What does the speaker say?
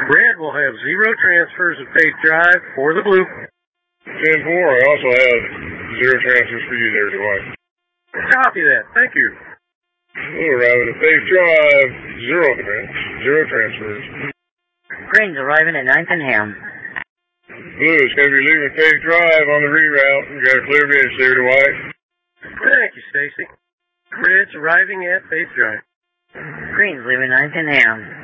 Red will have 0 transfers at Faith Drive for the blue. 10-4, I also have 0 transfers for you there, Dwight. Copy that. Thank you. Blue arriving at Faith Drive, 0 transfers. Green's arriving at 9th and Ham. Blue is going to be leaving Faith Drive on the reroute. We got a clear bench there, Dwight. Thank you, Stacy. Red's arriving at Faith Drive. Green's leaving 9th and Ham.